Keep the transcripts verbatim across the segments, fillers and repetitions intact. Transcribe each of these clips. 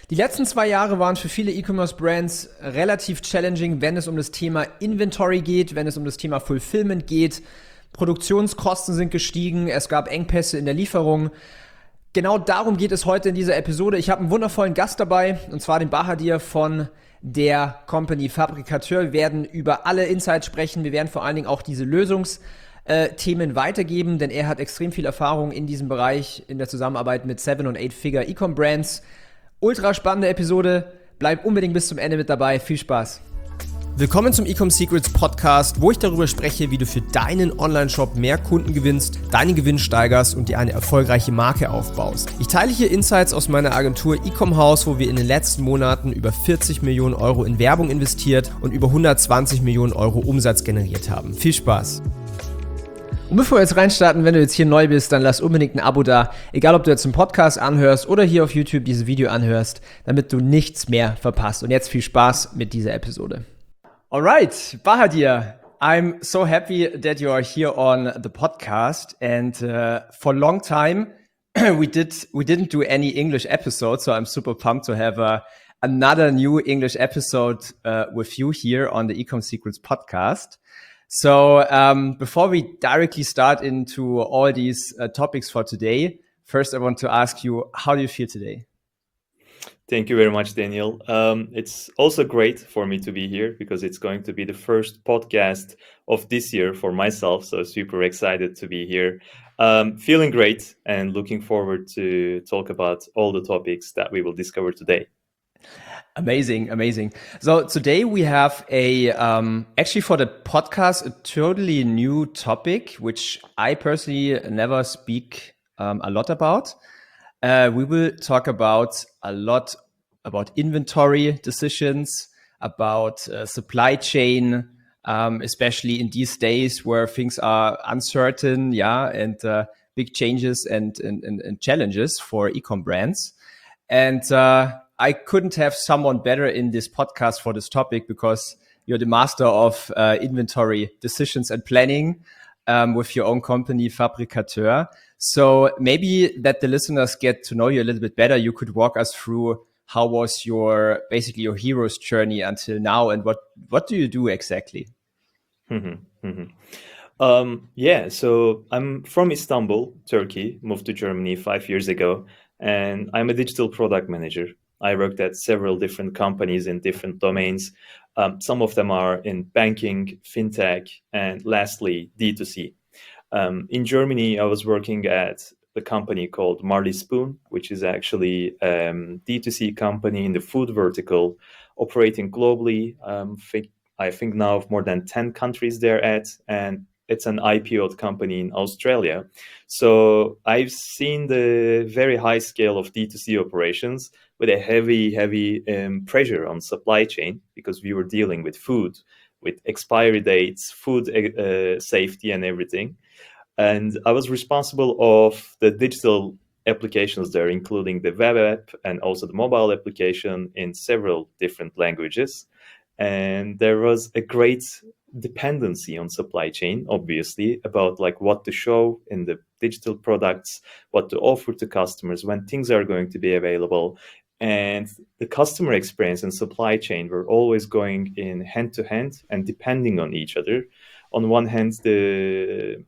Die letzten zwei Jahre waren für viele E-Commerce-Brands relativ challenging, wenn es um das Thema Inventory geht, wenn es um das Thema Fulfillment geht. Produktionskosten sind gestiegen, es gab Engpässe in der Lieferung. Genau darum geht es heute in dieser Episode. Ich habe einen wundervollen Gast dabei, und zwar den Bahadir von der Company Fabrikateur. Wir werden über alle Insights sprechen, wir werden vor allen Dingen auch diese Lösungsthemen weitergeben, denn er hat extrem viel Erfahrung in diesem Bereich, in der Zusammenarbeit mit Seven- und Eight-Figure E-Com-Brands. Ultra spannende Episode, bleib unbedingt bis zum Ende mit dabei, viel Spaß. Willkommen zum E-Com Secrets Podcast, wo ich darüber spreche, wie du für deinen Online-Shop mehr Kunden gewinnst, deinen Gewinn steigerst und dir eine erfolgreiche Marke aufbaust. Ich teile hier Insights aus meiner Agentur E-Com House, wo wir in den letzten Monaten über vierzig Millionen Euro in Werbung investiert und über hundertzwanzig Millionen Euro Umsatz generiert haben. Viel Spaß! Und bevor wir jetzt reinstarten, wenn du jetzt hier neu bist, dann lass unbedingt ein Abo da. Egal, ob du jetzt einen Podcast anhörst oder hier auf YouTube dieses Video anhörst, damit du nichts mehr verpasst. Und jetzt viel Spaß mit dieser Episode. Alright, Bahadir, I'm so happy that you are here on the podcast. And uh, for a long time, we did we didn't do any English episodes, so I'm super pumped to have uh, another new English episode uh, with you here on the E-Com Secrets podcast. So um, before we directly start into all these uh, topics for today, first I want to ask you, how do you feel today? Thank you very much, Daniel. Um, it's also great for me to be here because it's going to be the first podcast of this year for myself. So super excited to be here. Um, feeling great and looking forward to talk about all the topics that we will discover today. Amazing, amazing. So today we have a, um, actually for the podcast, a totally new topic, which I personally never speak um, a lot about. Uh, we will talk about a lot about inventory decisions, about uh, supply chain, um, especially in these days where things are uncertain, yeah, and uh, big changes and, and, and, and challenges for e-com brands. And uh, I couldn't have someone better in this podcast for this topic because you're the master of uh, inventory decisions and planning um, with your own company, Fabrikateur. So maybe that the listeners get to know you a little bit better, you could walk us through how was your, basically your hero's journey until now, and what, what do you do exactly? Mm-hmm, mm-hmm. Um, yeah, so I'm from Istanbul, Turkey, moved to Germany five years ago, and I'm a digital product manager. I worked at several different companies in different domains. Um, some of them are in banking, fintech, and lastly, D two C. Um, in Germany, I was working at a company called Marley Spoon, which is actually a um, D two C company in the food vertical, operating globally. Um, think, I think now of more than ten countries they're at, and it's an I P O'd company in Australia. So I've seen the very high scale of D two C operations with a heavy, heavy um, pressure on supply chain because we were dealing with food, with expiry dates, food uh, safety and everything. And I was responsible of the digital applications there, including the web app and also the mobile application in several different languages. And there was a great dependency on supply chain, obviously, about like what to show in the digital products, what to offer to customers, when things are going to be available. And the customer experience and supply chain were always going in hand to hand and depending on each other. On one hand, the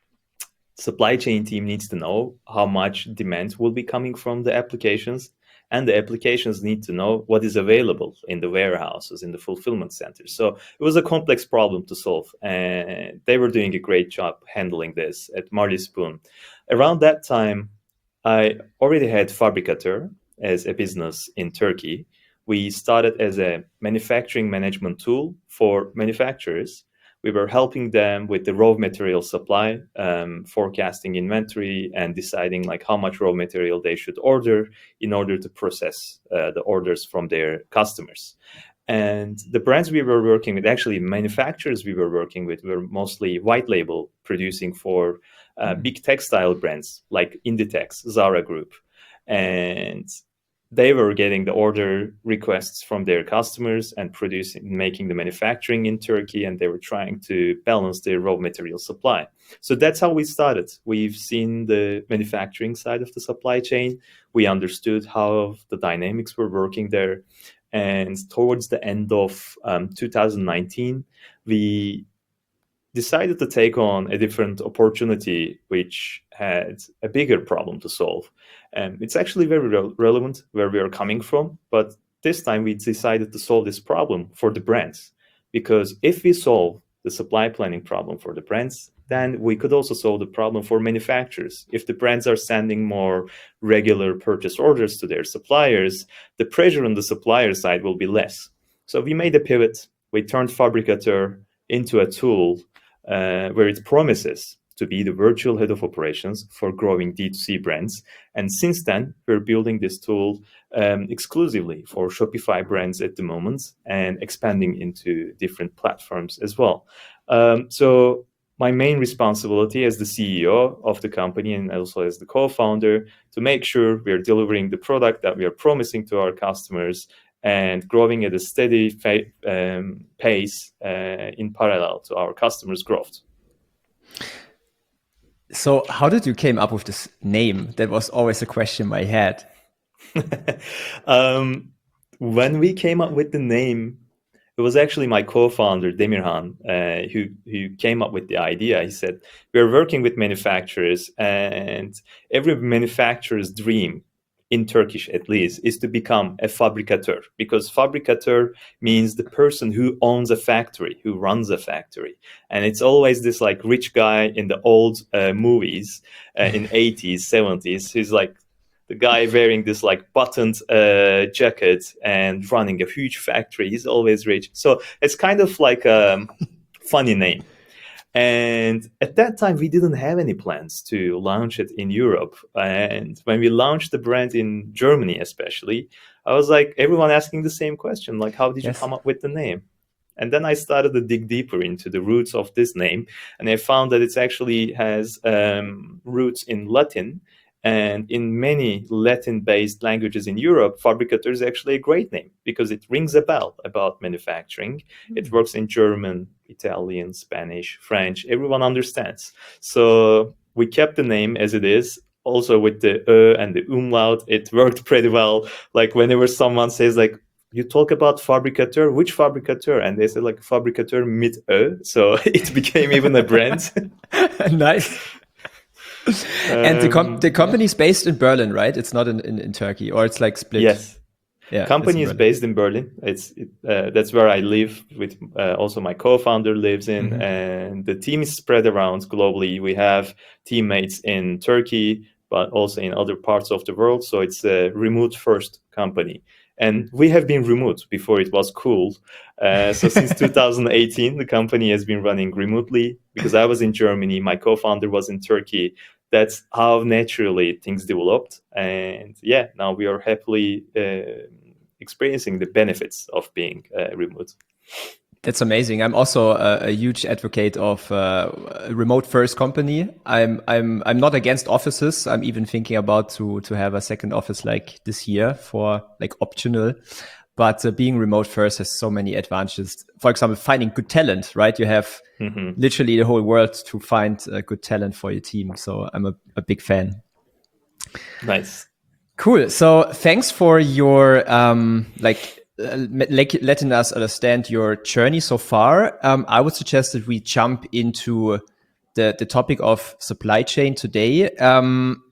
supply chain team needs to know how much demand will be coming from the applications, and the applications need to know what is available in the warehouses, in the fulfillment centers. So it was a complex problem to solve, and they were doing a great job handling this at Marley Spoon. Around that time, I already had Fabrikateur as a business in Turkey. We started as a manufacturing management tool for manufacturers. We were helping them with the raw material supply, um, forecasting inventory, and deciding like how much raw material they should order in order to process uh, the orders from their customers. And the brands we were working with, actually manufacturers we were working with, were mostly white label producing for uh, big textile brands like Inditex, Zara Group. And they were getting the order requests from their customers and producing, making the manufacturing in Turkey, and they were trying to balance their raw material supply. So that's how we started. We've seen the manufacturing side of the supply chain. We understood how the dynamics were working there. And towards the end of um, two thousand nineteen, we decided to take on a different opportunity, which had a bigger problem to solve. And it's actually very re- relevant where we are coming from. But this time we decided to solve this problem for the brands. Because if we solve the supply planning problem for the brands, then we could also solve the problem for manufacturers. If the brands are sending more regular purchase orders to their suppliers, the pressure on the supplier side will be less. So we made a pivot. We turned Fabricateur into a tool uh, where it promises to be the virtual head of operations for growing D two C brands. And since then, we're building this tool um, exclusively for Shopify brands at the moment and expanding into different platforms as well. Um, so my main responsibility as the C E O of the company and also as the co-founder to make sure we are delivering the product that we are promising to our customers and growing at a steady fa- um, pace uh, in parallel to our customers' growth. So how did you came up with this name? That was always a question I had. um, when we came up with the name, it was actually my co-founder, Demirhan, uh, who, who came up with the idea. He said, we're working with manufacturers, and every manufacturer's dream, in Turkish at least, is to become a fabricateur, because fabricateur means the person who owns a factory, who runs a factory. And it's always this like rich guy in the old uh, movies uh, in eighties, seventies, who's like the guy wearing this like buttoned uh, jacket and running a huge factory. He's always rich. So it's kind of like a funny name. And at that time, we didn't have any plans to launch it in Europe. And when we launched the brand in Germany, especially, I was like, everyone asking the same question, like, how did you Yes. come up with the name? And then I started to dig deeper into the roots of this name. And I found that it actually has um, roots in Latin. And in many Latin-based languages in Europe, fabricateur is actually a great name because it rings a bell about manufacturing. Mm. It works in German, Italian, Spanish, French. Everyone understands. So we kept the name as it is. Also with the ö and the umlaut, it worked pretty well. Like whenever someone says like, you talk about fabricateur, which fabricateur? And they say like fabricateur mit ö. So it became even a brand. Nice. And the com- the company is based in Berlin, right? It's not in, in, in Turkey, or it's like split. Yes. Yeah. Company is based in Berlin. It's it, uh, that's where I live. With uh, also my co-founder lives in, mm-hmm. and the team is spread around globally. We have teammates in Turkey, but also in other parts of the world. So it's a remote first company. And we have been remote before it was cool. Uh, so since two thousand eighteen, the company has been running remotely because I was in Germany, my co-founder was in Turkey. That's how naturally things developed. And yeah, now we are happily uh, experiencing the benefits of being uh, remote. That's amazing. I'm also a, a huge advocate of uh, a remote first company. I'm I'm I'm not against offices. I'm even thinking about to to have a second office like this year for like optional. But uh, being remote first has so many advantages. For example, finding good talent, right? You have mm-hmm. literally the whole world to find uh, good talent for your team. So I'm a, a big fan. Nice. Cool. So thanks for your um like. Uh, letting us understand your journey so far. Um, I would suggest that we jump into the, the topic of supply chain today. Um,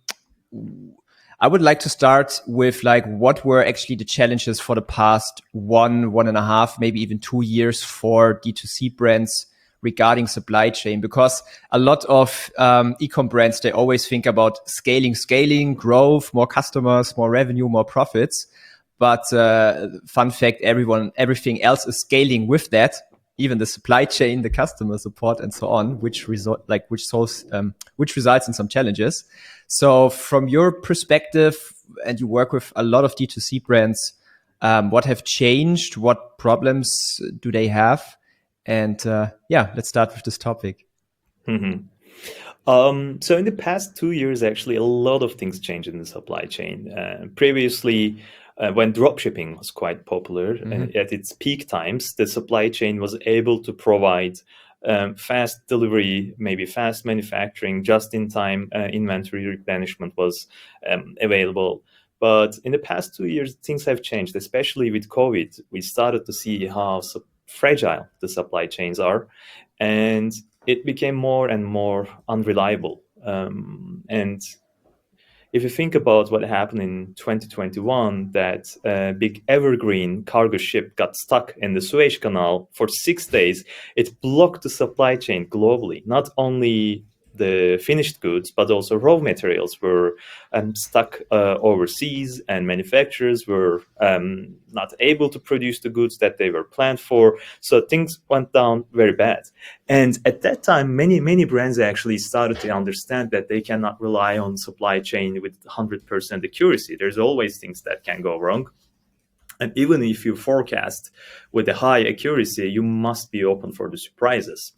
I would like to start with like what were actually the challenges for the past one, one and a half, maybe even two years for D two C brands regarding supply chain, because a lot of um, e-com brands, they always think about scaling, scaling, growth, more customers, more revenue, more profits. But uh, fun fact, everyone, everything else is scaling with that, even the supply chain, the customer support, and so on, which result like which solves um, which results in some challenges. So, from your perspective, and you work with a lot of D two C brands, um, what have changed? What problems do they have? And uh, yeah, let's start with this topic. Mm-hmm. Um, so, in the past two years, actually, a lot of things changed in the supply chain. Uh, previously. uh, when dropshipping was quite popular, mm-hmm. and at its peak times, the supply chain was able to provide um, fast delivery, maybe fast manufacturing, just-in-time uh, inventory replenishment was um, available. But in the past two years, things have changed, especially with COVID. We started to see how su- fragile the supply chains are, and it became more and more unreliable. Um, and if you think about what happened in twenty twenty-one, that uh, big Evergreen cargo ship got stuck in the Suez Canal for six days, it blocked the supply chain globally. Not only the finished goods, but also raw materials were um, stuck uh, overseas, and manufacturers were um, not able to produce the goods that they were planned for. So things went down very bad. And at that time, many, many brands actually started to understand that they cannot rely on supply chain with one hundred percent accuracy. There's always things that can go wrong. And even if you forecast with a high accuracy, you must be open for the surprises.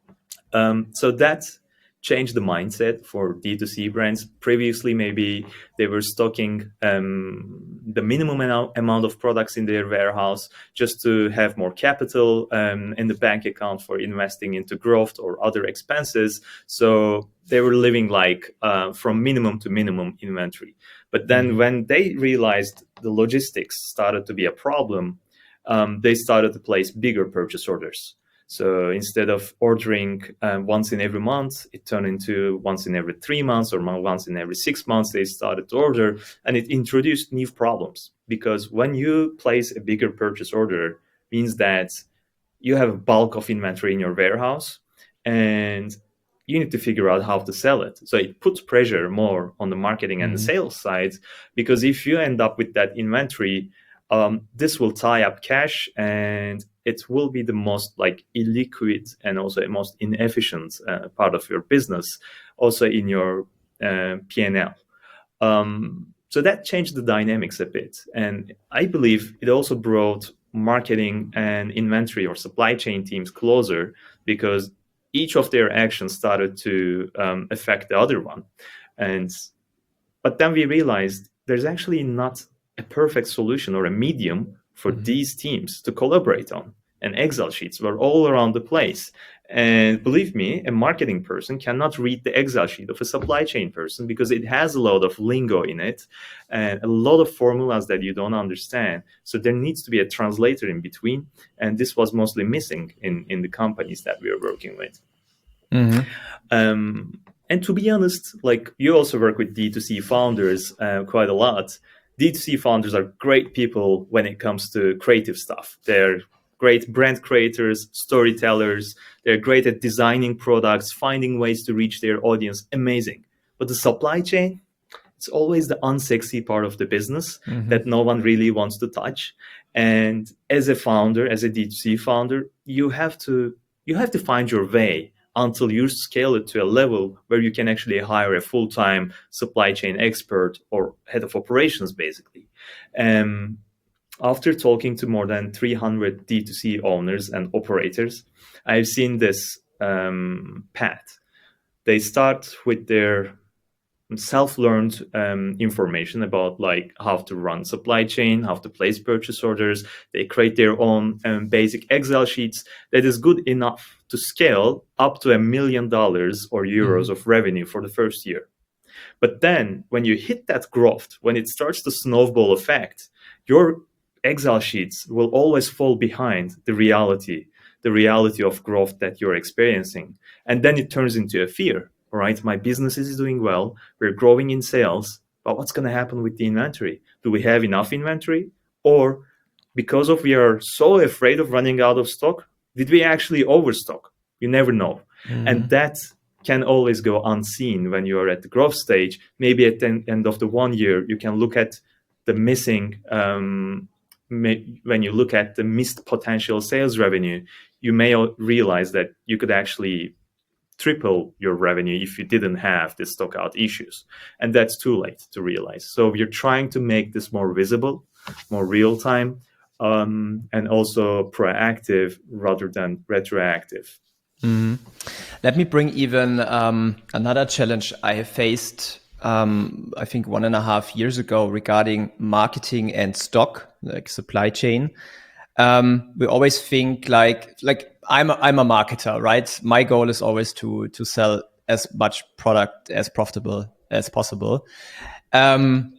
Um, so that changed the mindset for D two C brands. Previously, maybe they were stocking um, the minimum amount of products in their warehouse just to have more capital um, in the bank account for investing into growth or other expenses. So they were living like uh, from minimum to minimum inventory. But then mm-hmm. when they realized the logistics started to be a problem, um, they started to place bigger purchase orders. So instead of ordering uh, once in every month, it turned into once in every three months or once in every six months, they started to order, and it introduced new problems. Because when you place a bigger purchase order, means that you have a bulk of inventory in your warehouse, and you need to figure out how to sell it. So it puts pressure more on the marketing and mm-hmm. the sales side, because if you end up with that inventory, um, this will tie up cash, and it will be the most like illiquid and also the most inefficient uh, part of your business, also in your uh, P and L. Um, so that changed the dynamics a bit. And I believe it also brought marketing and inventory or supply chain teams closer, because each of their actions started to um, affect the other one. And but then we realized there's actually not a perfect solution or a medium for mm-hmm. these teams to collaborate on. And Excel sheets were all around the place. And believe me, a marketing person cannot read the Excel sheet of a supply chain person, because it has a lot of lingo in it and a lot of formulas that you don't understand. So there needs to be a translator in between. And this was mostly missing in, in the companies that we were working with. Mm-hmm. Um, and to be honest, like you also work with D two C founders uh, quite a lot. D two C founders are great people when it comes to creative stuff. They're great brand creators, storytellers. They're great at designing products, finding ways to reach their audience. Amazing. But the supply chain, it's always the unsexy part of the business mm-hmm. that no one really wants to touch. And as a founder, as a D two C founder, you have to you have to find your way until you scale it to a level where you can actually hire a full-time supply chain expert or head of operations, basically. Um, After talking to more than three hundred D two C owners and operators, I've seen this um, path. They start with their self-learned um, information about like how to run supply chain, how to place purchase orders. They create their own um, basic Excel sheets that is good enough to scale up to a million dollars or euros mm-hmm. of revenue for the first year. But then when you hit that growth, when it starts the snowball effect, your Excel sheets will always fall behind the reality, the reality of growth that you're experiencing. And then it turns into a fear, all right? My business is doing well. We're growing in sales, but what's going to happen with the inventory? Do we have enough inventory? Or because of we are so afraid of running out of stock, did we actually overstock? You never know. Mm-hmm. And that can always go unseen when you are at the growth stage. Maybe at the end of the one year, you can look at the missing um, when you look at the missed potential sales revenue, you may realize that you could actually triple your revenue if you didn't have the stock out issues. And that's too late to realize. So you're trying to make this more visible, more real time, um, and also proactive rather than retroactive. Mm-hmm. Let me bring even um, another challenge I have faced um, I think one and a half years ago regarding marketing and stock, like supply chain. Um, we always think like like I'm a, I'm a marketer, right? My goal is always to to sell as much product as profitable as possible. Um,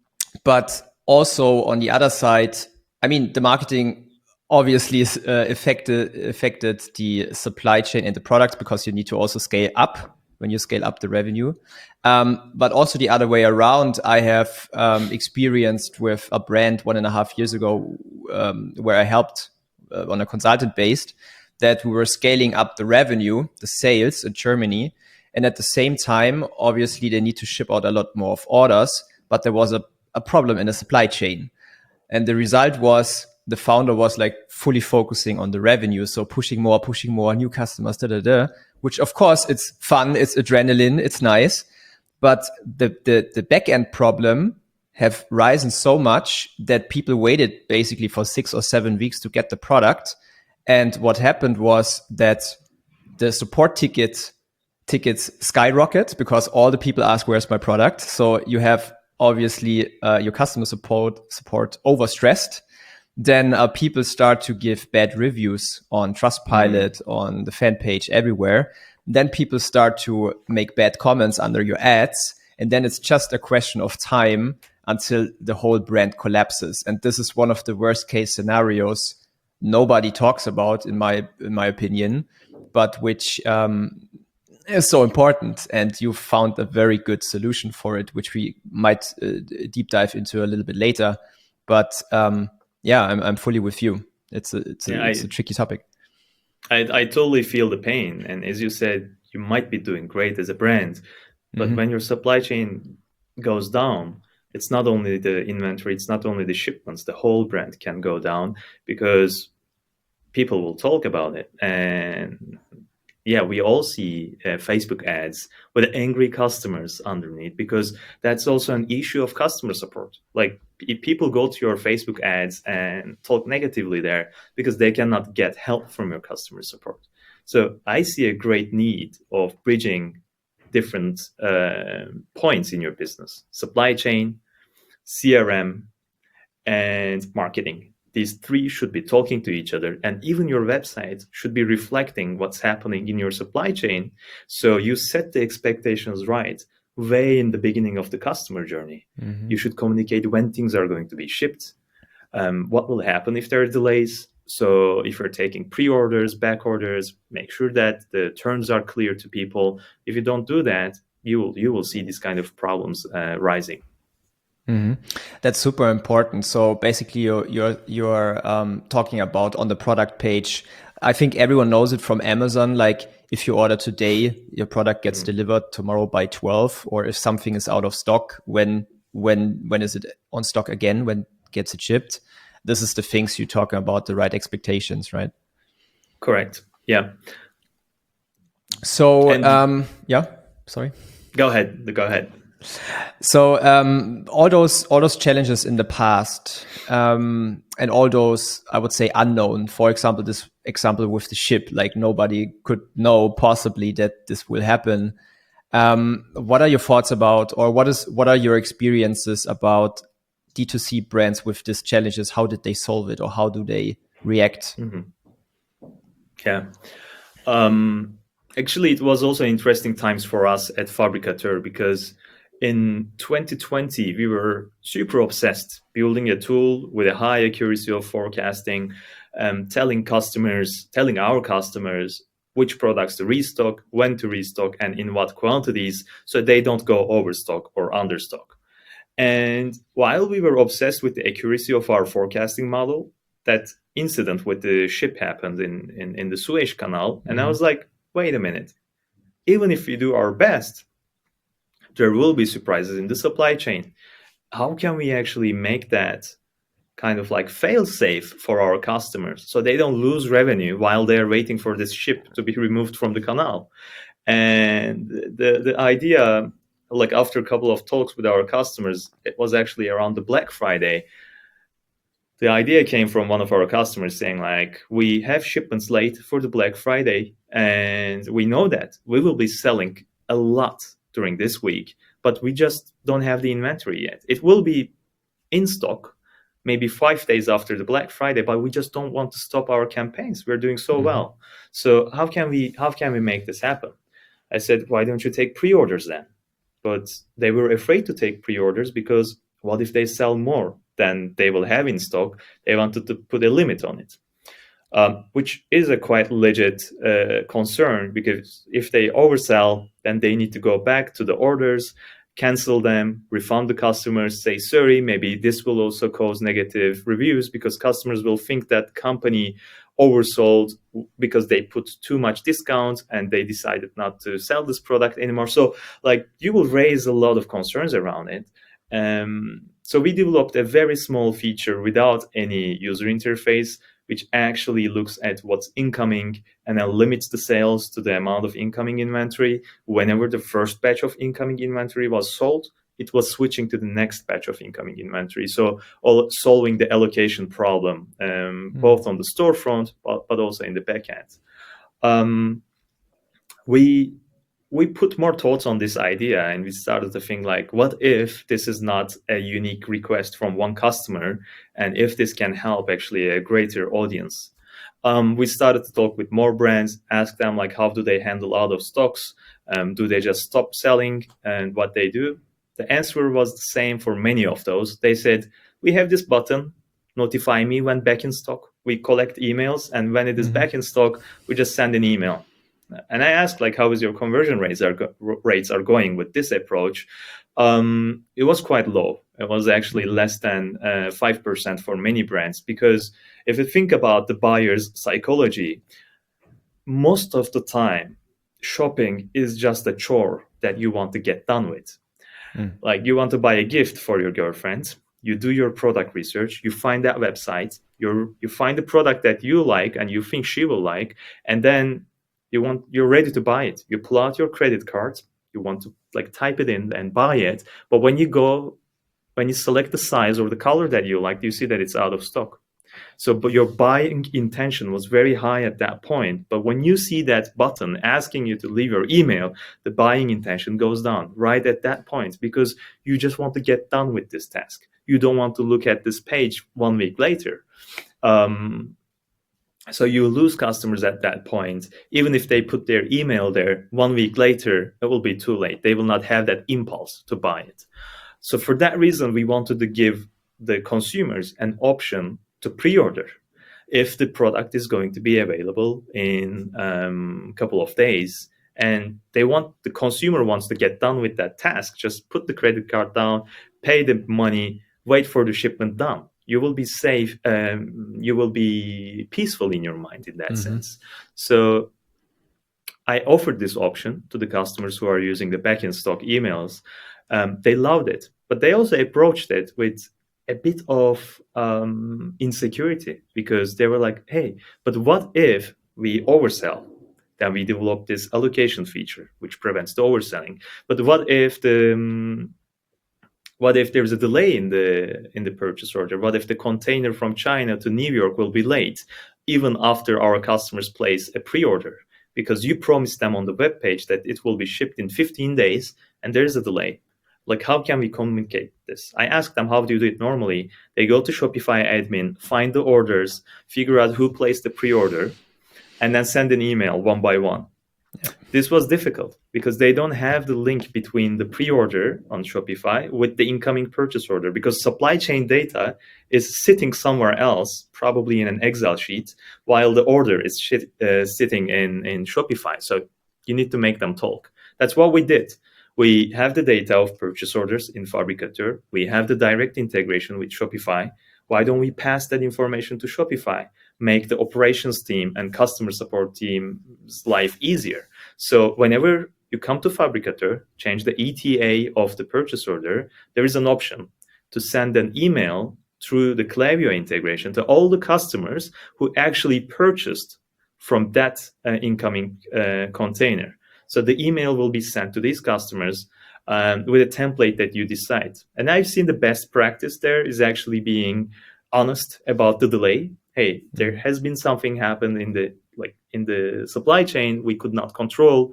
but also on the other side, I mean, the marketing obviously is, uh, affected affected the supply chain and the product because you need to also scale up when you scale up the revenue. Um, but also the other way around, I have um, experienced with a brand one and a half years ago um, where I helped uh, on a consultant based that we were scaling up the revenue, the sales in Germany. And at the same time, obviously, they need to ship out a lot more of orders, but there was a, a problem in the supply chain. And the result was the founder was like fully focusing on the revenue. So pushing more, pushing more new customers, da, da, da, which of course it's fun. It's adrenaline. It's nice. But the, the, the back end problem have risen so much that people waited basically for six or seven weeks to get the product. And what happened was that the support ticket tickets skyrocket because all the people ask, where's my product? So you have obviously uh, your customer support support overstressed. Then uh, people start to give bad reviews on Trustpilot, mm. on the fan page, everywhere. Then people start to make bad comments under your ads. And then it's just a question of time until the whole brand collapses. And this is one of the worst case scenarios nobody talks about, in my in my opinion, but which um, is so important. And you found a very good solution for it, which we might uh, deep dive into a little bit later. But um, yeah, I'm I'm fully with you. It's a it's a, yeah, it's I, a tricky topic. I I totally feel the pain, and as you said, you might be doing great as a brand, but mm-hmm. when your supply chain goes down, it's not only the inventory, it's not only the shipments, the whole brand can go down because people will talk about it. And yeah, we all see uh, Facebook ads with angry customers underneath, because that's also an issue of customer support. Like if people go to your Facebook ads and talk negatively there because they cannot get help from your customer support. So I see a great need of bridging different uh, points in your business: supply chain, C R M, and marketing. These three should be talking to each other, and even your website should be reflecting what's happening in your supply chain. So you set the expectations right way in the beginning of the customer journey. Mm-hmm. You should communicate when things are going to be shipped, um, what will happen if there are delays. So if you're taking pre-orders, back orders, make sure that the terms are clear to people. If you don't do that, you will you will see these kind of problems uh, rising. Mm-hmm. That's super important. So basically, you're you're you're um, talking about on the product page. I think everyone knows it from Amazon. Like if you order today, your product gets mm-hmm. delivered tomorrow by twelve. Or if something is out of stock, when when when is it on stock again? When gets it shipped? This is the things you're talking about, the right expectations, right? Correct. Yeah. So and um, yeah. Sorry. Go ahead. Go ahead. So um, all those all those challenges in the past, um, and all those, I would say, unknown. For example, this example with the ship, like nobody could know possibly that this will happen. Um, what are your thoughts about, or what is what are your experiences about D two C brands with these challenges? How did they solve it, or how do they react? Mm-hmm. Yeah. Um, actually, it was also interesting times for us at Fabricateur, because in twenty twenty, we were super obsessed building a tool with a high accuracy of forecasting, um, telling customers, telling our customers which products to restock, when to restock, and in what quantities, so they don't go overstock or understock. And while we were obsessed with the accuracy of our forecasting model, that incident with the ship happened in, in, in the Suez Canal. Mm-hmm. And I was like, wait a minute, even if we do our best, there will be surprises in the supply chain. How can we actually make that kind of like fail safe for our customers so they don't lose revenue while they're waiting for this ship to be removed from the canal? And the, the idea, like after a couple of talks with our customers, it was actually around the Black Friday. The idea came from one of our customers saying, like, we have shipments late for the Black Friday, and we know that we will be selling a lot during this week, but we just don't have the inventory yet. It will be in stock maybe five days after the Black Friday, but we just don't want to stop our campaigns. We're doing so mm-hmm. well. So how can we how can we make this happen? I said, why don't you take pre-orders then? But they were afraid to take pre-orders because what if they sell more than they will have in stock? They wanted to put a limit on it, um, which is a quite legit uh, concern, because if they oversell, then they need to go back to the orders, cancel them, refund the customers, say sorry. Maybe this will also cause negative reviews because customers will think that company oversold because they put too much discount and they decided not to sell this product anymore. So like you will raise a lot of concerns around it. Um, so we developed a very small feature without any user interface, which actually looks at what's incoming and then limits the sales to the amount of incoming inventory. Whenever the first batch of incoming inventory was sold, it was switching to the next batch of incoming inventory. So all, solving the allocation problem, um, mm. both on the storefront, but, but also in the backend. Um, we we put more thoughts on this idea, and we started to think like, what if this is not a unique request from one customer, and if this can help actually a greater audience? Um, we started to talk with more brands, ask them like, how do they handle out of stocks? Um, do they just stop selling? And what they do? The answer was the same for many of those. They said, we have this button, notify me when back in stock. We collect emails, and when it is mm-hmm. back in stock, we just send an email. And I asked, like, how is your conversion rates are go- rates are going with this approach? Um, it was quite low. It was actually less than uh, five percent for many brands, because if you think about the buyer's psychology, most of the time, shopping is just a chore that you want to get done with. Mm. Like you want to buy a gift for your girlfriend, you do your product research, you find that website, you you find the product that you like and you think she will like, and then you want you're ready to buy it. You pull out your credit card, you want to like type it in and buy it, but when you go when you select the size or the color that you like, you see that it's out of stock. So, but your buying intention was very high at that point. But when you see that button asking you to leave your email, the buying intention goes down right at that point, because you just want to get done with this task. You don't want to look at this page one week later. Um, so you lose customers at that point. Even if they put their email there, one week later, it will be too late. They will not have that impulse to buy it. So for that reason, we wanted to give the consumers an option to pre-order if the product is going to be available in um, a couple of days, and they want the consumer wants to get done with that task. Just put the credit card down, pay the money, wait for the shipment done. You will be safe. Um, you will be peaceful in your mind in that mm-hmm. sense. So I offered this option to the customers who are using the back-in stock emails. Um, they loved it, but they also approached it with a bit of um, insecurity, because they were like, hey, but what if we oversell? Then we developed this allocation feature, which prevents the overselling. But what if the um, what if there's a delay in the in the purchase order? What if the container from China to New York will be late, even after our customers place a pre-order? Because you promised them on the web page that it will be shipped in fifteen days, and there's a delay. Like, how can we communicate this? I asked them, how do you do it normally? They go to Shopify admin, find the orders, figure out who placed the pre-order, and then send an email one by one. Yeah. This was difficult because they don't have the link between the pre-order on Shopify with the incoming purchase order, because supply chain data is sitting somewhere else, probably in an Excel sheet, while the order is shit, uh, sitting in, in Shopify. So you need to make them talk. That's what we did. We have the data of purchase orders in Fabricator. We have the direct integration with Shopify. Why don't we pass that information to Shopify? Make the operations team and customer support team's life easier. So whenever you come to Fabricator, change the E T A of the purchase order, there is an option to send an email through the Klaviyo integration to all the customers who actually purchased from that uh, incoming uh, container. So the email will be sent to these customers um, with a template that you decide. And I've seen the best practice there is actually being honest about the delay. Hey, there has been something happen in the like in the supply chain we could not control.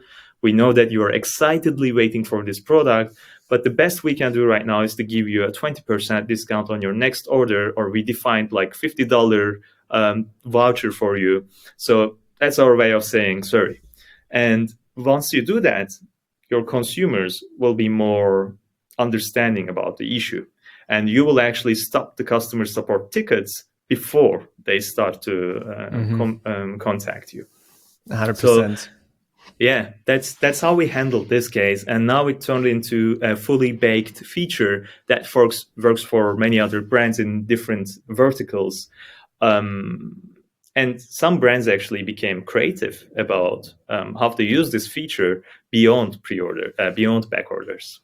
We know that you are excitedly waiting for this product, but the best we can do right now is to give you a twenty percent discount on your next order, or we defined like fifty dollars um, voucher for you. So that's our way of saying sorry. And once you do that, your consumers will be more understanding about the issue, and you will actually stop the customer support tickets before they start to uh, mm-hmm. com- um, contact you. one hundred percent. So, yeah, that's that's how we handled this case, and now it turned into a fully baked feature that works works for many other brands in different verticals. Um, and some brands actually became creative about um, how to use this feature beyond pre-order, uh, beyond back orders.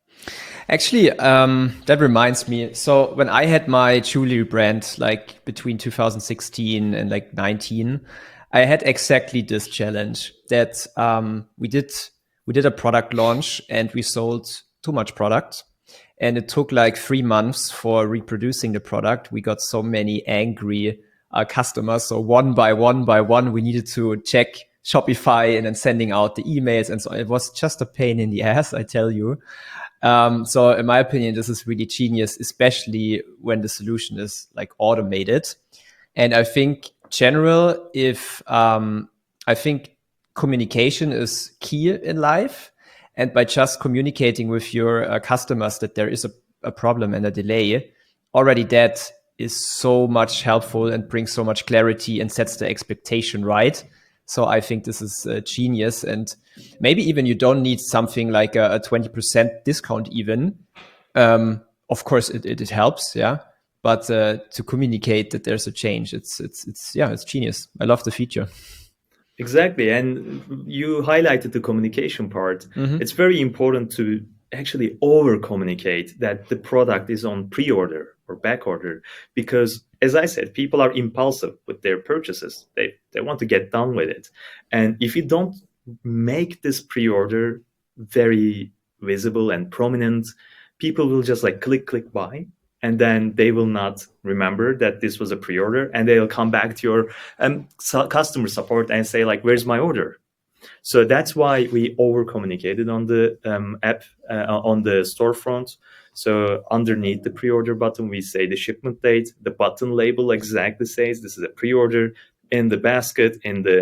Actually, um, that reminds me. So when I had my jewelry brand, like between two thousand sixteen and like nineteen, I had exactly this challenge that um, we did we did a product launch and we sold too much product, and it took like three months for reproducing the product. We got so many angry uh, customers, so one by one by one, we needed to check Shopify and then sending out the emails, and so it was just a pain in the ass, I tell you. Um, so in my opinion, this is really genius, especially when the solution is like automated. And I think general, if um, I think communication is key in life, and by just communicating with your uh, customers that there is a, a problem and a delay, already that is so much helpful and brings so much clarity and sets the expectation right. So I think this is uh, genius. And maybe even you don't need something like a, a twenty percent discount even. Um, of course, it, it, it helps, yeah. But uh, to communicate that there's a change, it's, it's, it's, yeah, it's genius. I love the feature. Exactly. And you highlighted the communication part. Mm-hmm. It's very important to actually over communicate that the product is on pre-order or back order, because as I said, people are impulsive with their purchases. They they want to get done with it. And if you don't make this pre-order very visible and prominent, people will just like click, click buy. And then they will not remember that this was a pre-order, and they'll come back to your um, customer support and say like, where's my order? So that's why we over communicated on the um, app, uh, on the storefront. So underneath the pre-order button, we say the shipment date. The button label exactly says this is a pre-order. In the basket, in the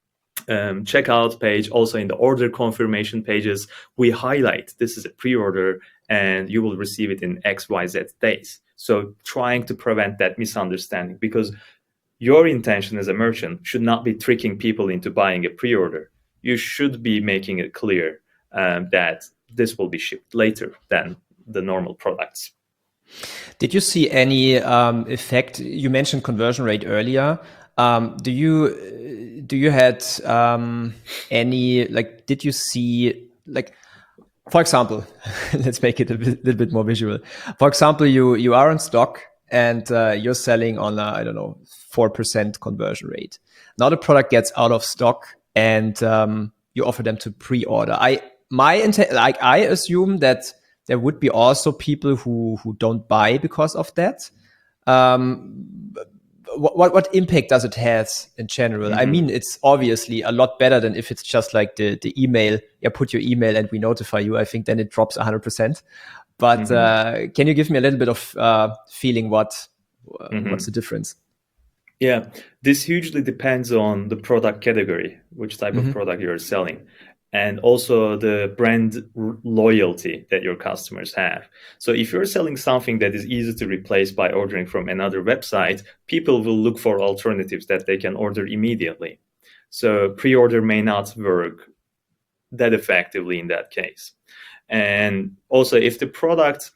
um, checkout page, also in the order confirmation pages, we highlight this is a pre-order and you will receive it in X Y Z days. So trying to prevent that misunderstanding, because your intention as a merchant should not be tricking people into buying a pre-order. You should be making it clear um, that this will be shipped later than the normal products. Did you see any um, effect? You mentioned conversion rate earlier. Um, do you do you had um, any like? Did you see like? For example, let's make it a bit, little bit more visual. For example, you you are in stock and uh, you're selling on a, I don't know, four percent conversion rate. Now the product gets out of stock and um, you offer them to pre-order. I my intent, like I assume that there would be also people who who don't buy because of that. Um, what, what what impact does it have in general? Mm-hmm. I mean, it's obviously a lot better than if it's just like the the email. Yeah, put your email and we notify you. I think then it drops one hundred percent. But mm-hmm. uh, can you give me a little bit of uh, feeling what uh, mm-hmm. what's the difference? Yeah, this hugely depends on the product category, which type mm-hmm. of product you're selling, and also the brand r- loyalty that your customers have. So if you're selling something that is easy to replace by ordering from another website, people will look for alternatives that they can order immediately. So pre-order may not work that effectively in that case. And also if the product,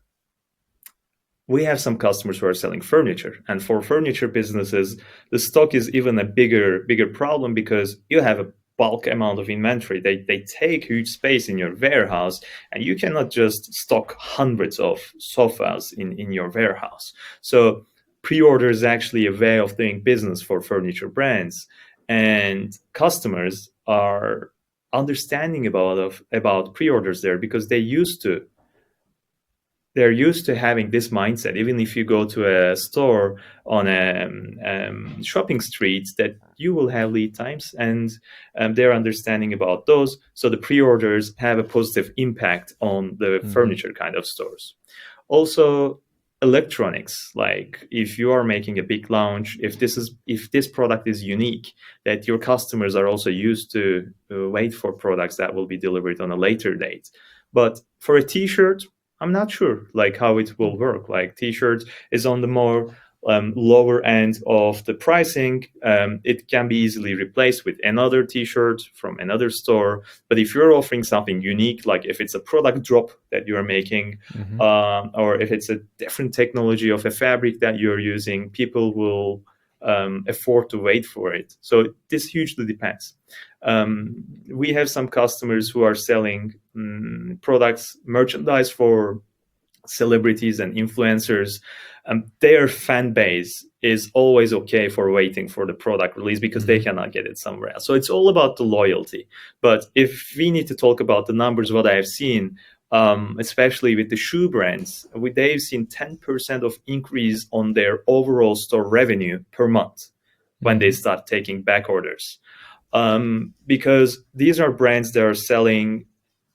we have some customers who are selling furniture, and for furniture businesses, the stock is even a bigger, bigger problem because you have a bulk amount of inventory. They they take huge space in your warehouse, and you cannot just stock hundreds of sofas in, in your warehouse. So pre-order is actually a way of doing business for furniture brands, and customers are understanding about of about pre-orders there because they used to they're used to having this mindset. Even if you go to a store on a um, shopping street, that you will have lead times, and um, they're understanding about those. So the pre-orders have a positive impact on the mm-hmm. furniture kind of stores. Also, electronics, like if you are making a big launch, if this is if this product is unique, that your customers are also used to uh, wait for products that will be delivered on a later date. But for a t-shirt, I'm not sure like how it will work. Like t-shirt is on the more um, lower end of the pricing. Um, it can be easily replaced with another t-shirt from another store. But if you're offering something unique, like if it's a product drop that you're making, mm-hmm. um, or if it's a different technology of a fabric that you're using, people will um, afford to wait for it. So this hugely depends. Um, we have some customers who are selling um, products, merchandise for celebrities and influencers. Um, their fan base is always okay for waiting for the product release because mm-hmm. they cannot get it somewhere else. So it's all about the loyalty. But if we need to talk about the numbers, what I have seen, um, especially with the shoe brands, we, they've seen ten percent of increase on their overall store revenue per month mm-hmm. when they start taking back orders. Um, because these are brands that are selling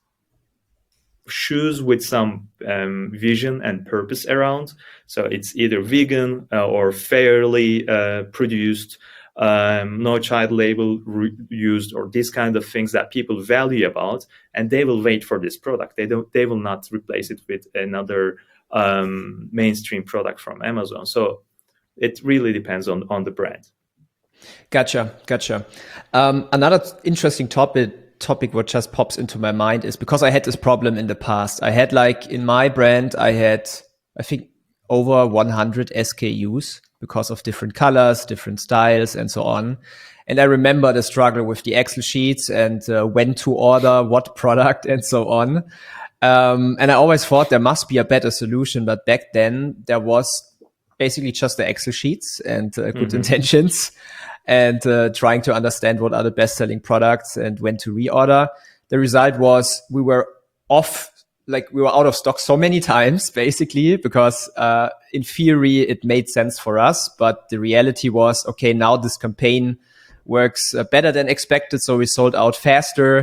shoes with some um, vision and purpose around. So it's either vegan uh, or fairly uh, produced, um, no child label re- used, or these kind of things that people value about, and they will wait for this product. They don't. They will not replace it with another um, mainstream product from Amazon. So it really depends on on the brand. Gotcha, gotcha. Um, another interesting topic, topic what just pops into my mind is because I had this problem in the past. I had like in my brand, I had, I think, over one hundred S K Us because of different colors, different styles, and so on. And I remember the struggle with the Excel sheets and uh, when to order what product and so on. Um, and I always thought there must be a better solution. But back then there was basically just the Excel sheets and uh, good mm-hmm. intentions and uh, trying to understand what are the best-selling products and when to reorder. The result was we were off, like we were out of stock so many times, basically, because uh, in theory, it made sense for us. But the reality was, okay, now this campaign works uh, better than expected, so we sold out faster.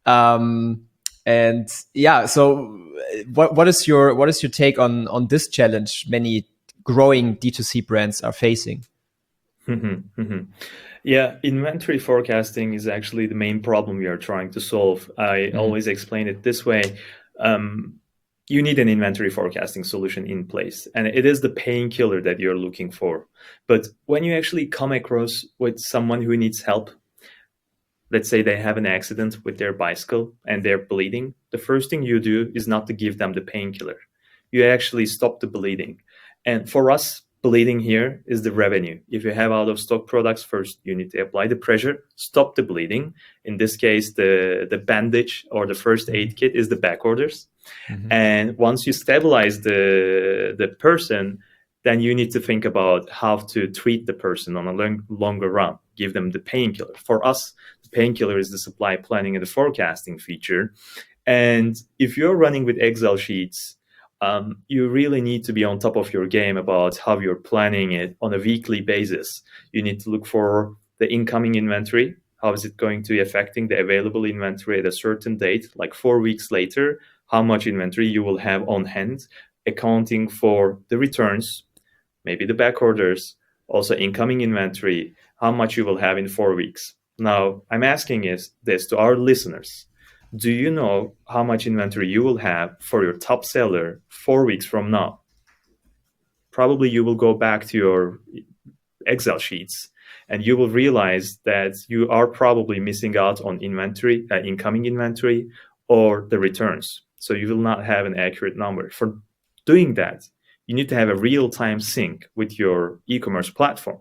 Um, and yeah, so what, what is your what is your take on on this challenge many growing D two C brands are facing? Mm-hmm, mm-hmm. Yeah, inventory forecasting is actually the main problem we are trying to solve. I mm-hmm. always explain it this way. Um, you need an inventory forecasting solution in place, and it is the painkiller that you're looking for. But when you actually come across with someone who needs help, let's say they have an accident with their bicycle and they're bleeding, the first thing you do is not to give them the painkiller. You actually stop the bleeding. And for us, bleeding here is the revenue. If you have out of stock products, first you need to apply the pressure, stop the bleeding. In this case, the, the bandage or the first aid kit is the back orders. Mm-hmm. And once you stabilize the, the person, then you need to think about how to treat the person on a long, longer run, give them the painkiller. For us, the painkiller is the supply planning and the forecasting feature. And if you're running with Excel sheets, Um, you really need to be on top of your game about how you're planning it on a weekly basis. You need to look for the incoming inventory. How is it going to be affecting the available inventory at a certain date, like four weeks later, how much inventory you will have on hand, accounting for the returns, maybe the back orders, also incoming inventory, how much you will have in four weeks. Now, I'm asking is this to our listeners. Do you know how much inventory you will have for your top seller four weeks from now? Probably you will go back to your Excel sheets and you will realize that you are probably missing out on inventory, uh, incoming inventory, or the returns. So you will not have an accurate number. For doing that, you need to have a real-time sync with your e-commerce platform.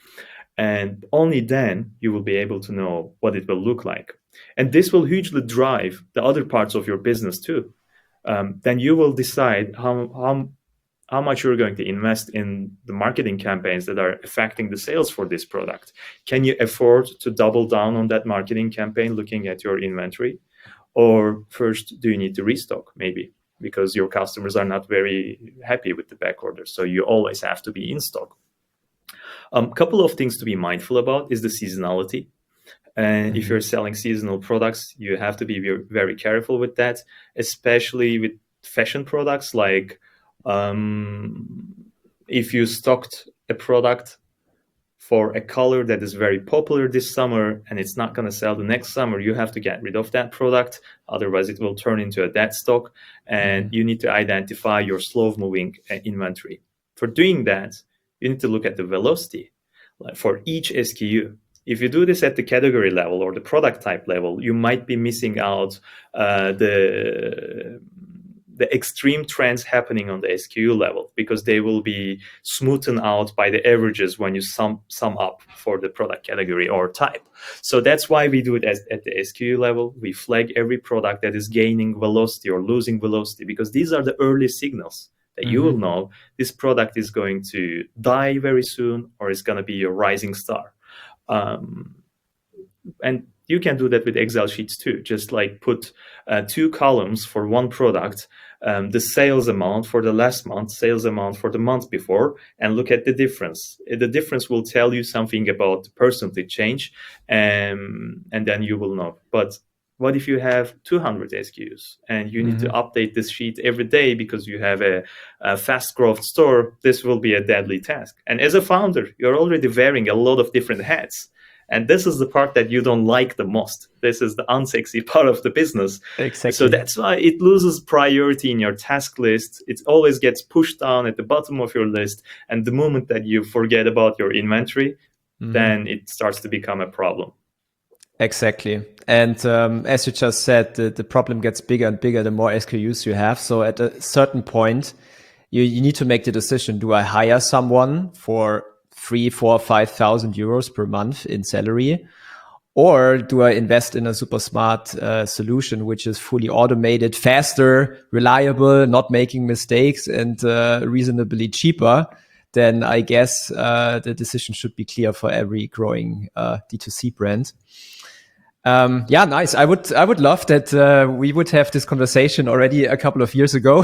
And only then you will be able to know what it will look like. And this will hugely drive the other parts of your business too. Um, then you will decide how, how, how much you're going to invest in the marketing campaigns that are affecting the sales for this product. Can you afford to double down on that marketing campaign looking at your inventory? Or first, do you need to restock maybe? because your customers are not very happy with the back orders. So you always have to be in stock. A um, couple of things to be mindful about is the seasonality. And mm-hmm. if you're selling seasonal products, you have to be very careful with that, especially with fashion products. Like um, if you stocked a product for a color that is very popular this summer and it's not going to sell the next summer, you have to get rid of that product. Otherwise, it will turn into a dead stock, and mm-hmm. you need to identify your slow-moving inventory. For doing that, you need to look at the velocity for each S K U. If you do this at the category level or the product type level, you might be missing out uh, the the extreme trends happening on the S K U level, because they will be smoothened out by the averages when you sum sum up for the product category or type. So that's why we do it as, at the S K U level. We flag every product that is gaining velocity or losing velocity, because these are the early signals that mm-hmm. you will know this product is going to die very soon or is going to be a rising star. Um, and you can do that with Excel sheets too. Just like put uh, two columns for one product, um, the sales amount for the last month, sales amount for the month before, and look at the difference. The difference will tell you something about the percentage change, um, and then you will know. But what if you have two hundred S K Us and you need mm-hmm. to update this sheet every day because you have a, a fast growth store? This will be a deadly task. And as a founder, you're already wearing a lot of different hats. And this is the part that you don't like the most. This is the unsexy part of the business. Exactly. So that's why it loses priority in your task list. It always gets pushed down at the bottom of your list. And the moment that you forget about your inventory, mm-hmm. then it starts to become a problem. Exactly. And um, as you just said, the, the problem gets bigger and bigger the more S K Us you have. So at a certain point, you, you need to make the decision, do I hire someone for three, four, five thousand euros per month in salary? Or do I invest in a super smart uh, solution, which is fully automated, faster, reliable, not making mistakes, and uh, reasonably cheaper? Then I guess uh, the decision should be clear for every growing uh, D two C brand. Um, yeah, nice. I would, I would love that uh, we would have this conversation already a couple of years ago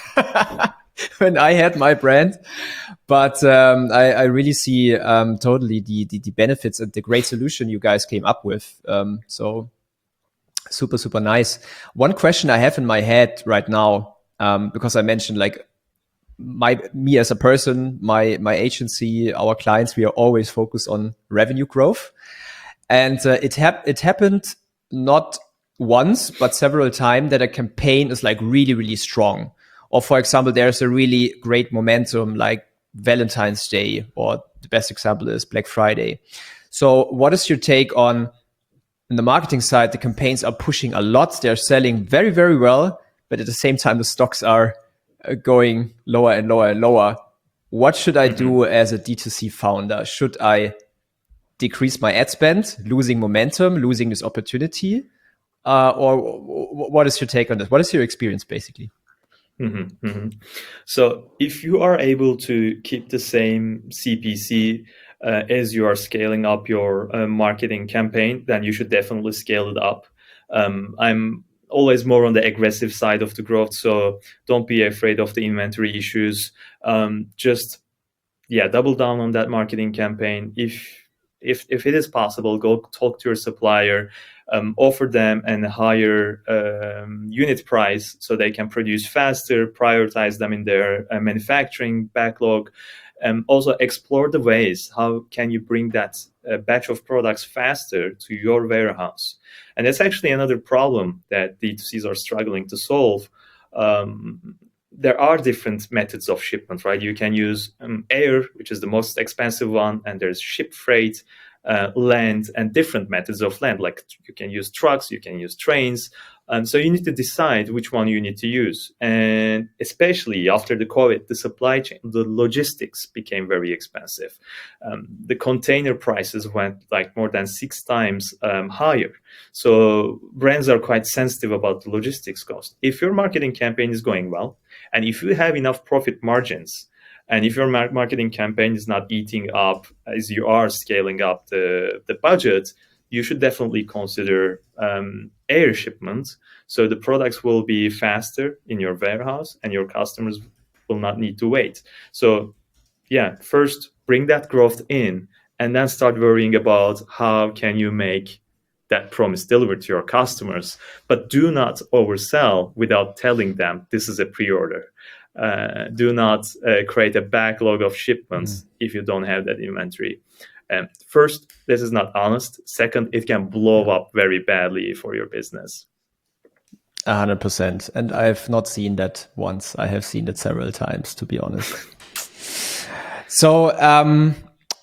when I had my brand. But um, I, I really see um, totally the, the the benefits and the great solution you guys came up with. Um, so super, super nice. One question I have in my head right now, um, because I mentioned like my me as a person, my my agency, our clients, we are always focused on revenue growth. And uh, it hap- it happened not once, but several times that a campaign is like really, really strong. Or for example, there's a really great momentum like Valentine's Day, or the best example is Black Friday. So what is your take on, in the marketing side, the campaigns are pushing a lot. They're selling very, very well, but at the same time, the stocks are uh, going lower and lower and lower. What should I do as a D two C founder? Should I decrease my ad spend, losing momentum, losing this opportunity? Uh, or w- what is your take on this? What is your experience, basically? Mm-hmm, mm-hmm. So if you are able to keep the same C P C uh, as you are scaling up your uh, marketing campaign, then you should definitely scale it up. Um, I'm always more on the aggressive side of the growth, so don't be afraid of the inventory issues. Um, just, yeah, double down on that marketing campaign. If If if it is possible, go talk to your supplier, um, offer them a higher um, unit price so they can produce faster, prioritize them in their uh, manufacturing backlog, and also explore the ways how can you bring that uh, batch of products faster to your warehouse. And that's actually another problem that D two Cs are struggling to solve. Um, There are different methods of shipment, right? You can use um, air, which is the most expensive one, and there's ship freight, uh, land, and different methods of land. Like you can use trucks, you can use trains. And so you need to decide which one you need to use. And especially after the COVID, the supply chain, the logistics became very expensive. Um, the container prices went like more than six times um, higher. So brands are quite sensitive about the logistics cost. If your marketing campaign is going well, and if you have enough profit margins, and if your marketing campaign is not eating up as you are scaling up the, the budget, you should definitely consider um, air shipment. So the products will be faster in your warehouse and your customers will not need to wait. So yeah, first bring that growth in and then start worrying about how can you make that promise delivered to your customers. But do not oversell without telling them this is a pre-order. Uh, do not uh, create a backlog of shipments mm. if you don't have that inventory. Um, first, this is not honest. Second, it can blow up very badly for your business. A hundred percent. And I've not seen that once. I have seen it several times, to be honest. So, um,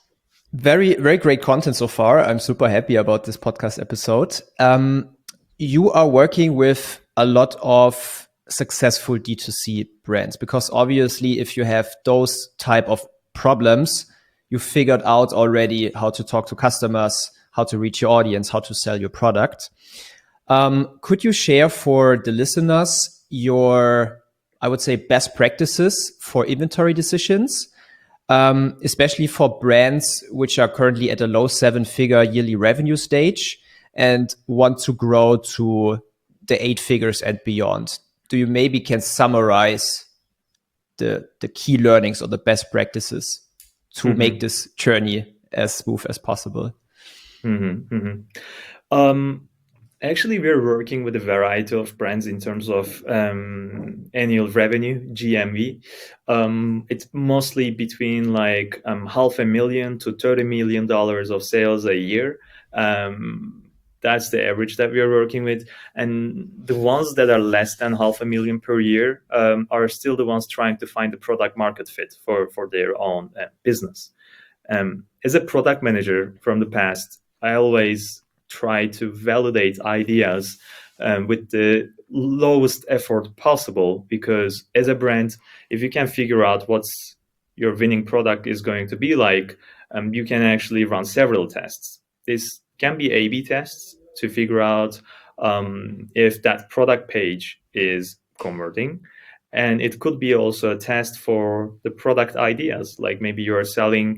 very, very great content so far. I'm super happy about this podcast episode. Um, you are working with a lot of successful D two C brands, because obviously if you have those type of problems, you figured out already how to talk to customers, how to reach your audience, how to sell your product. Um, could you share for the listeners your, I would say, best practices for inventory decisions, um, especially for brands which are currently at a low seven-figure yearly revenue stage and want to grow to the eight figures and beyond? Do you maybe can summarize the the key learnings or the best practices to mm-hmm. make this journey as smooth as possible? Mm-hmm, mm-hmm. Um, actually, we're working with a variety of brands in terms of um, annual revenue, G M V. Um, it's mostly between like um, half a million to thirty million dollars of sales a year. Um, that's the average that we are working with. And the ones that are less than half a million per year um, are still the ones trying to find the product market fit for, for their own uh, business. Um, as a product manager from the past, I always try to validate ideas um, with the lowest effort possible, because as a brand, if you can figure out what's your winning product is going to be like, um, you can actually run several tests. This can be A B tests to figure out um, if that product page is converting. And it could be also a test for the product ideas, like maybe you're selling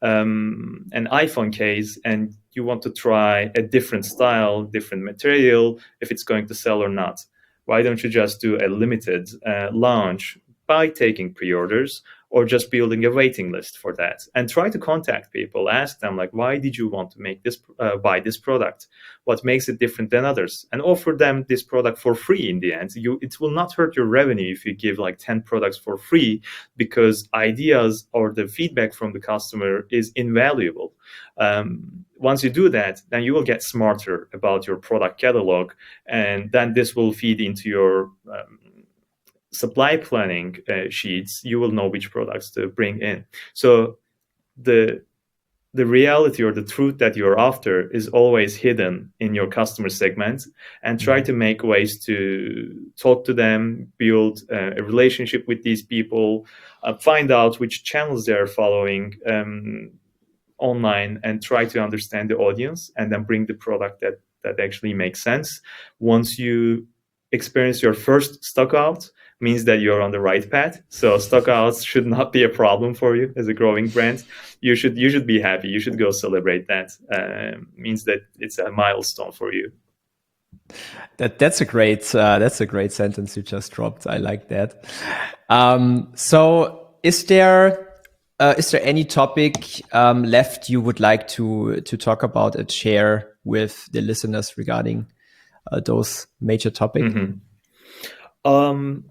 um, an iPhone case and you want to try a different style, different material, if it's going to sell or not. Why don't you just do a limited uh, launch by taking pre-orders, or just building a waiting list for that, and try to contact people, ask them like, why did you want to make this, uh, buy this product? What makes it different than others? And offer them this product for free in the end. You, it will not hurt your revenue if you give like ten products for free, because ideas or the feedback from the customer is invaluable. Um, once you do that, then you will get smarter about your product catalog, and then this will feed into your um, supply planning uh, sheets. You will know which products to bring in. So the the reality or the truth that you're after is always hidden in your customer segment, and try to make ways to talk to them, build uh, a relationship with these people, uh, find out which channels they're following um, online, and try to understand the audience, and then bring the product that that actually makes sense. Once you experience your first stock out, means that you're on the right path. So stockouts should not be a problem for you as a growing brand. You should you should be happy. You should go celebrate that. Uh, means that it's a milestone for you. That that's a great uh, that's a great sentence you just dropped. I like that. Um, so is there uh, is there any topic um, left you would like to to talk about and share with the listeners regarding uh, those major topics? Mm-hmm. Um,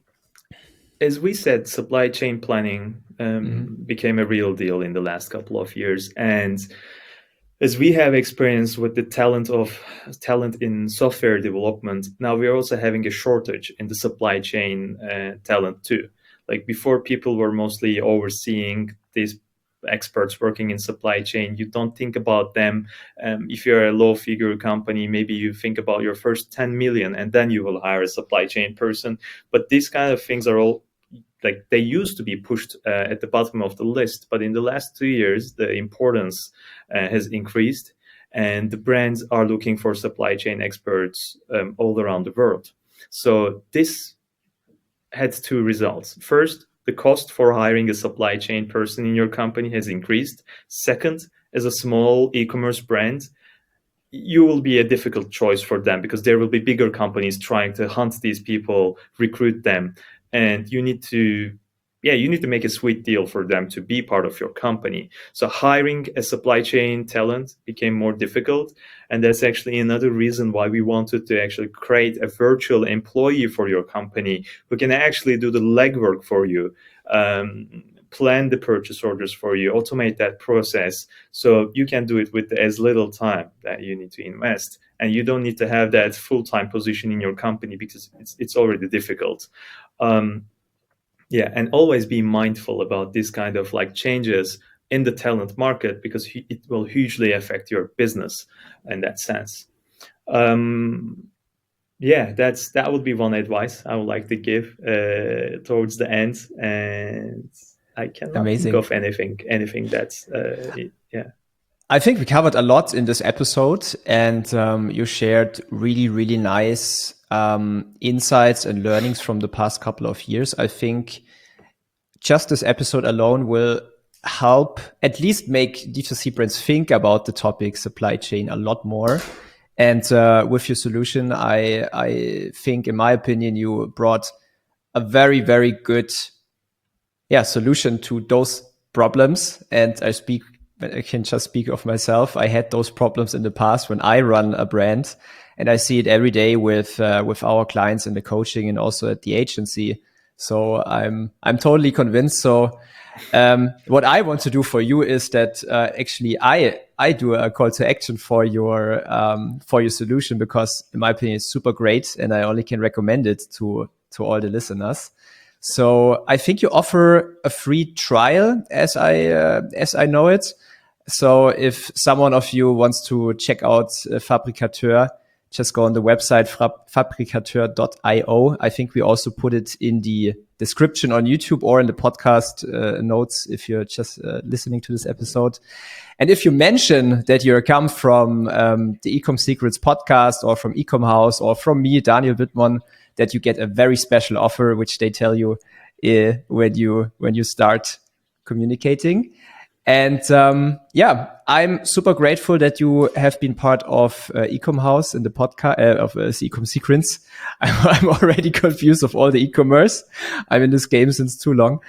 as we said, supply chain planning um, mm-hmm. became a real deal in the last couple of years. And as we have experience with the talent of talent in software development, now we're also having a shortage in the supply chain uh, talent too. Like before, people were mostly overseeing these experts working in supply chain. You don't think about them. Um, if you're a low figure company, maybe you think about your first ten million and then you will hire a supply chain person. But these kind of things are all like they used to be pushed uh, at the bottom of the list. But in the last two years, the importance uh, has increased, and the brands are looking for supply chain experts um, all around the world. So this had two results. First, the cost for hiring a supply chain person in your company has increased. Second, as a small e-commerce brand, you will be a difficult choice for them because there will be bigger companies trying to hunt these people, recruit them, and you need to, yeah, you need to make a sweet deal for them to be part of your company. So hiring a supply chain talent became more difficult. And that's actually another reason why we wanted to actually create a virtual employee for your company who can actually do the legwork for you, um, plan the purchase orders for you, automate that process. So you can do it with as little time that you need to invest. And you don't need to have that full-time position in your company because it's, it's already difficult. Um, Yeah, and always be mindful about this kind of like changes in the talent market because it will hugely affect your business in that sense. Um, yeah, that's that would be one advice I would like to give uh, towards the end, and I cannot think Amazing. of anything anything that's uh, yeah. I think we covered a lot in this episode, and um, you shared really, really nice um, insights and learnings from the past couple of years. I think just this episode alone will help at least make D two C brands think about the topic supply chain a lot more. And uh, with your solution, I, I think, in my opinion, you brought a very, very good yeah, solution to those problems. And I speak, I can just speak of myself. I had those problems in the past when I run a brand, and I see it every day with uh, with our clients in the coaching and also at the agency. So I'm I'm totally convinced. So um, what I want to do for you is that uh, actually I I do a call to action for your um, for your solution, because in my opinion it's super great, and I only can recommend it to to all the listeners. So I think you offer a free trial, as I uh, as I know it. So if someone of you wants to check out uh, Fabricateur, just go on the website fabricateur dot io. I think we also put it in the description on YouTube or in the podcast uh, notes if you're just uh, listening to this episode. And if you mention that you come from um, the Ecom Secrets podcast or from Ecom House or from me, Daniel Wittmann, that you get a very special offer, which they tell you uh, when you when you start communicating. And um, yeah, I'm super grateful that you have been part of uh, Ecom House in the podcast uh, of uh, Ecom Secrets. I'm, I'm already confused of all the e-commerce. I'm in this game since too long.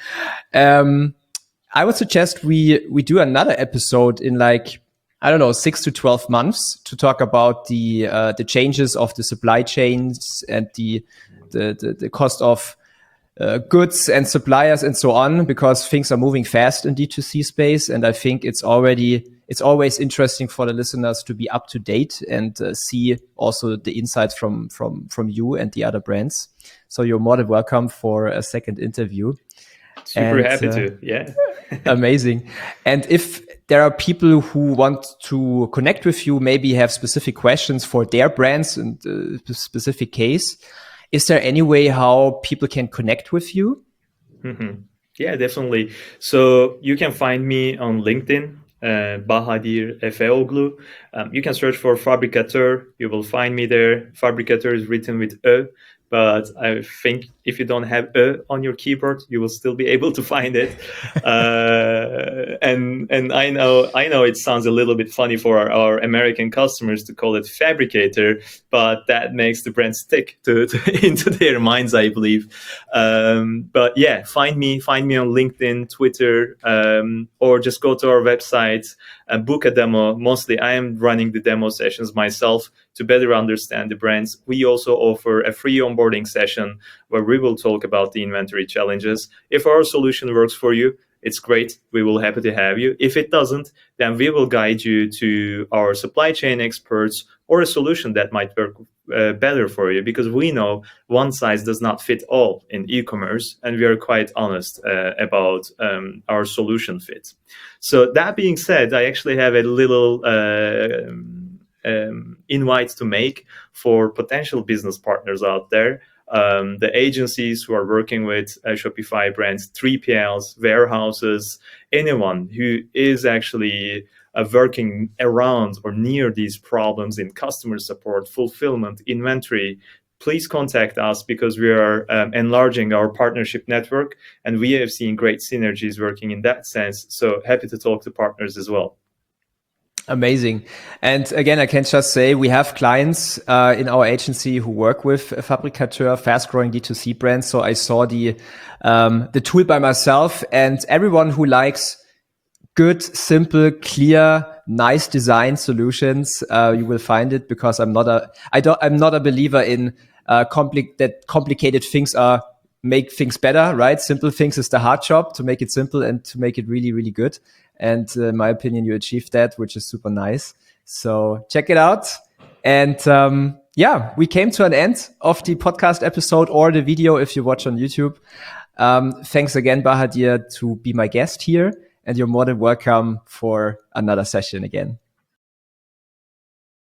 Um, I would suggest we we do another episode in like, I don't know, six to twelve months to talk about the uh, the changes of the supply chains and the the the, the cost of uh, goods and suppliers and so on, because things are moving fast in D two C space. And I think it's already it's always interesting for the listeners to be up to date and uh, see also the insights from from from you and the other brands. So you're more than welcome for a second interview. Super and, happy uh, to, yeah. Amazing. And if there are people who want to connect with you, maybe have specific questions for their brands and a specific case, is there any way how people can connect with you? Mm-hmm. Yeah, definitely. So you can find me on LinkedIn, uh, Bahadir Efeoglu. Um, you can search for Fabricateur. You will find me there. Fabricateur is written with E. But I think if you don't have E on your keyboard, you will still be able to find it. uh, and and I know I know it sounds a little bit funny for our, our American customers to call it Fabricator, but that makes the brand stick to, to into their minds, I believe. Um, but yeah, find me find me on LinkedIn, Twitter, um, or just go to our website and book a demo. Mostly, I am running the demo sessions myself to better understand the brands. We also offer a free onboarding session where we will talk about the inventory challenges. If our solution works for you, it's great. We will happy to have you. If it doesn't, then we will guide you to our supply chain experts or a solution that might work uh, better for you, because we know one size does not fit all in e-commerce, and we are quite honest uh, about um, our solution fit. So that being said, I actually have a little uh, Um, invite to make for potential business partners out there. Um, the agencies who are working with uh, Shopify brands, three P Ls, warehouses, anyone who is actually uh, working around or near these problems in customer support, fulfillment, inventory, please contact us, because we are um, enlarging our partnership network, and we have seen great synergies working in that sense. So happy to talk to partners as well. Amazing. And again, I can just say we have clients uh, in our agency who work with Fabricateur, fast-growing D two C brands. So I saw the um, the tool by myself, and everyone who likes good, simple, clear, nice design solutions, uh, you will find it, because I'm not a I don't I'm not a believer in uh, compli- that complicated things are make things better, right? Simple things is the hard job, to make it simple and to make it really, really good. And uh, in my opinion, you achieved that, which is super nice. So check it out. And um, yeah, we came to an end of the podcast episode, or the video if you watch on YouTube. Um, thanks again, Bahadir, to be my guest here. And you're more than welcome for another session again.